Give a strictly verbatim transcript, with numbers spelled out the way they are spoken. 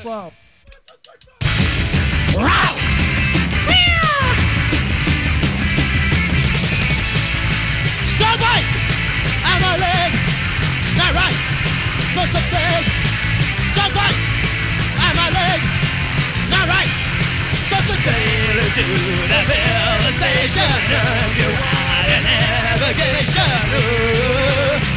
Bonsoir. Start right, I'm a leg. Start right, must have failed. Start right, I'm a leg. Start right, must have failed to the realization of your wide navigation. Ooh.